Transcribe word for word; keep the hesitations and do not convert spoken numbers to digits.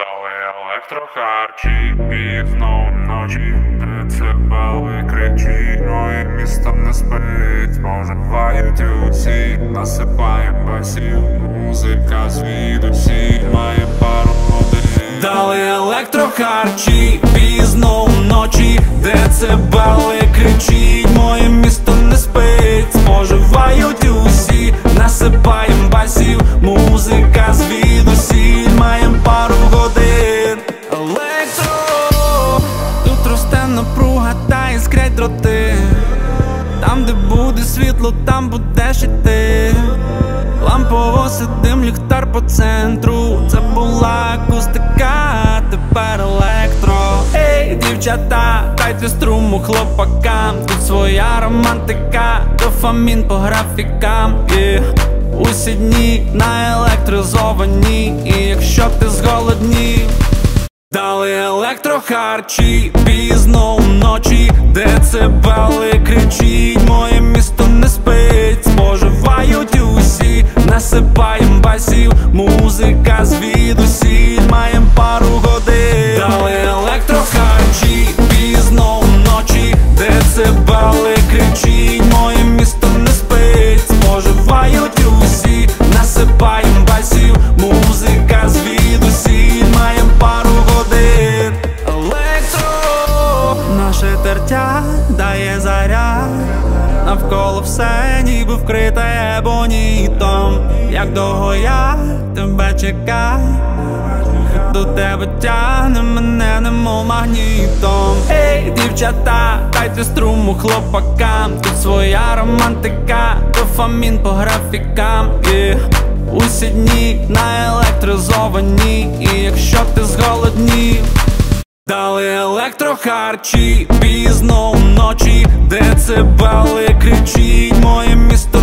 Дали електрохарчі, пізно вночі, децибели кричить, моє місто не спить, споживають усі, насипаєм басів, музика звідусіль, має пару годин. Дали електрохарчі, пізно вночі, децибели кричить, моє місто не спить, споживають усі, насипаєм басів, музика звідусіль, маєм пару годин. Електро, тут росте напруга та іскрять дроти. Там, де буде світло, там будеш іти. Лампово сидим, ліхтар по центру. Це була акустика, тепер електро. Ей, дівчата, дайте струму хлопакам. Тут своя романтика, дофамін по графікам, yeah. Усі дні наелектризовані, і якщо ти зголоднів, дали електрохарчі, пізно вночі, децибели кричить, моє місто не спить, споживають усі, насипаєм басів, музика звідусіль, маєм пару годин. Дали електрохарчі, пізно вночі, децибели кричить, моє місто не спить, споживають усі, насипаєм басів, музика звідусіль, маєм пару годин. Електро, наше тертя дає заряд, навколо все ніби вкрите ебонітом. Як довго я тебе чекаю, до тебе тягне мене немов магнітом. Ей, дівчата, дайте струму хлопакам. Тут своя романтика, дофамін по графікам, yeah. Усі дні наелектризовані, і якщо ти зголоднів, дали електрохарчі, пізно вночі, децибели кричить, моє місто